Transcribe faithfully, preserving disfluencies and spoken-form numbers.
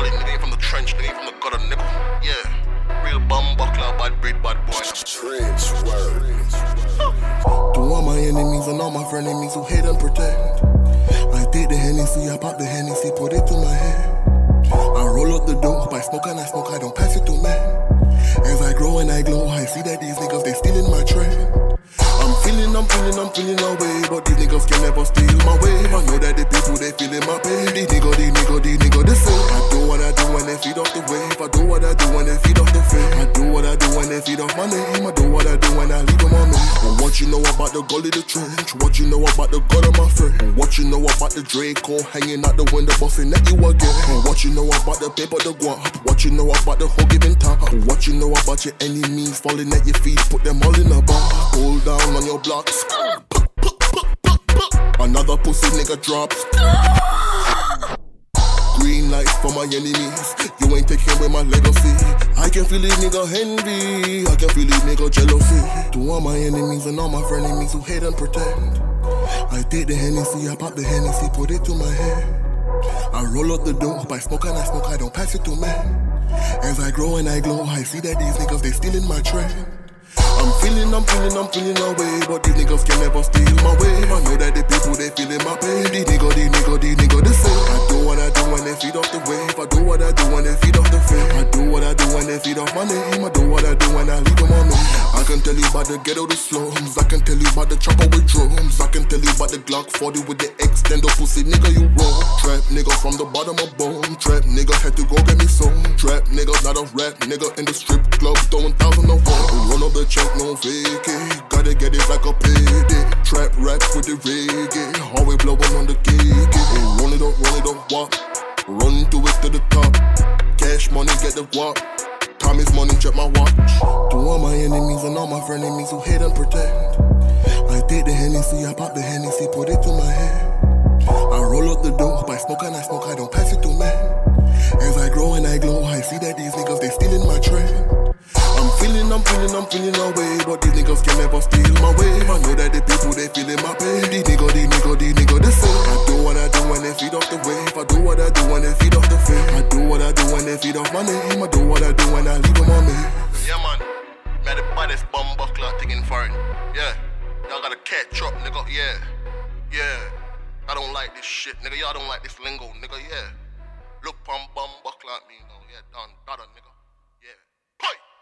gully, nigga ain't from the trench, nigga ain't from the gutter, nigga. Yeah, real bum buckler, bad breed, bad boy. Trench word. To all my enemies and all my frenemies who hate and pretend, I take the Hennessy, I pop the Hennessy, put it to my head. I roll up the dope, I smoke and I smoke, I don't pass it to men. As I grow and I glow, I see that these niggas, they stealing my trend. I'm feeling, I'm feeling, I'm feeling away, but these niggas can never steal my wave. I know that the people, they feeling my pain. These niggas, these niggas, these niggas, they say I do what I do and they feed off the wave. I do what I do and they feed off the fame. I do what I do and they feed off my name. I do what I do and I leave them on me. But what you know about the gully, the trench? What you know about the god of my friend? And what you know about the Draco hanging out the window, busting at you again? And what you know about the paper, the guap? What you know about the whole giving time? And what you know about your enemies falling at your feet? Put them all in a bar. Hold down on your blocks. Another pussy nigga drops. Green light for my enemies. You ain't taking away my legacy. I can feel it nigga envy. I can feel it nigga jealousy. To all my enemies and all my frenemies who hate and pretend, I take the Hennessy, I pop the Hennessy, put it to my head. I roll up the dope, I smoke and I smoke, I don't pass it to men. As I grow and I glow, I see that these niggas, they stealing my trend. I'm feeling, I'm feeling, I'm feeling away, but these niggas can never steal my wave. I know that the people, they feeling my pain. These niggas, these niggas, these niggas, they say I do what I do and they feed off the wave. I do what I do and they feed off the fame. I do what I do and they feed off my name. I do what I do and I leave them on me. I can tell you about the ghetto, the slums. I can tell you about the chopper with drums. I can tell you about the Glock forty with the extender pussy, nigga, you wrong. Trap nigga from the bottom of bone. Trap nigga had to go get me some. Trap nigga, not a rap nigga in the strip club, throwing thousand of one. Run up the check, no fake it. Gotta get it like a payday. Trap rap with the reggae. Always blowing on the cake. Run it up, run it up, walk. Run to it to the top. Cash money, get the guap. Time is money, check my watch. To all my enemies and all my frenemies who hate and pretend, I take the Hennessy, I pop the Hennessy, put it to my head. I roll up the dope, I smoke and I smoke, I don't pass it to men. As I grow and I glow, I see that these niggas, they stealing my trend. I'm feeling, I'm feeling, I'm feeling away, but these niggas can never steal my wave. I know that the people, they feeling my pain. These niggas, these niggas, these niggas, they say I do what I do and they feed off the wave. I do what I do and they feed off the fame. I do what I do and they feed off my name. I do what I do and I leave them on me. Yeah, man. Man, the baddest bum buckler thing in foreign. Yeah. Y'all gotta catch up, nigga. Yeah. Yeah. I don't like this shit, nigga. Y'all don't like this lingo, nigga. Yeah. Look, bum bum buckler at me, you know. Yeah, done. Done, nigga. Yeah. Poi!